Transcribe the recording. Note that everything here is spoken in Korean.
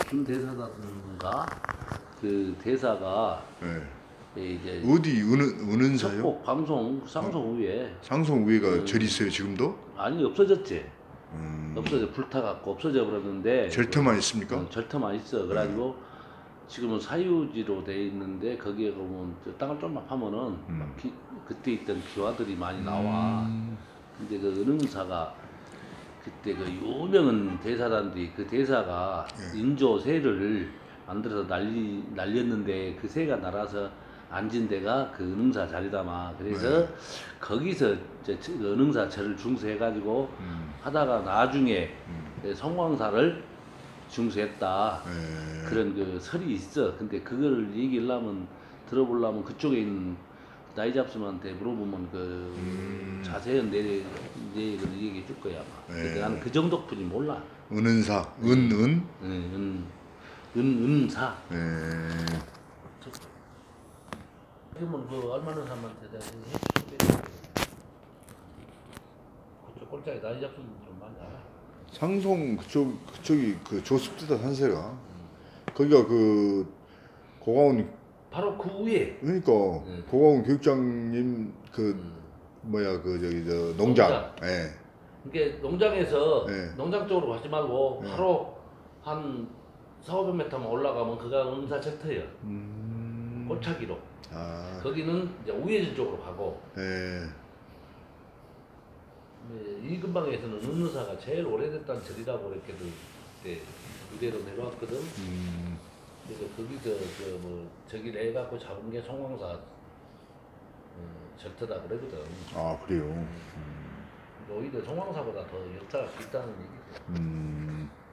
김대사단가 그 대사가 네. 이제 어디 은사요? 협곡 방송 상송 후에 상송 위에가 절 있어요 지금도? 아니 없어졌지. 없어져 불타갖고 없어져 버렸는데 절터만 있습니까? 절터만 있어. 그래가지고 지금은 사유지로 돼 있는데 거기에 보면 저 땅을 좀만 파면은 막 그때 있던 기와들이 많이 나와. 근데 그 은흥사가 그때 그 유명한 대사단들이 그 대사가 인조 새를 만들어서 날렸는데 그 새가 날아서 앉은 데가 그 은흥사 자리다마. 그래서 거기서 이제 그 은흥사 절을 중수해가지고 하다가 나중에 성광사를 중수했다. 그런 그 설이 있어. 근데 그걸 얘기하려면 들어보려면 그쪽에 있는 나이 잡수한테 물어보면 그 자세한 내역을 얘기해 줄 거야 아마. 근데 나는 그 정도뿐이 몰라. 은은사, 은사. 네. 그러면 그 얼마나 사람한테 내가 해주게. 그쪽 꼴짝에 나이 잡수는 좀 많이 알아. 상송 그쪽이 그 조습지다 산세가 거기가 그 고가온 바로 그 위에. 그러니까 고가온 교육장님 그 뭐야 그 저기 저 농장. 예. 이게 농장에서 네. 농장 쪽으로 가지 말고 바로 한 400~500m만 올라가면 그가 은사 젝터예요. 꼴차기로. 아. 거기는 이제 우회전 쪽으로 가고 예. 이 근방에서는 은사가 제일 오래됐다는 절이라고 이렇게 그때 이대로 내려왔거든. 그래서 거기서 그 뭐 저기 내갖고 잡은 게 송광사 절터다 그러거든. 아 그래요. 오히려 송광사보다 더 역사가 깊다는 얘기죠.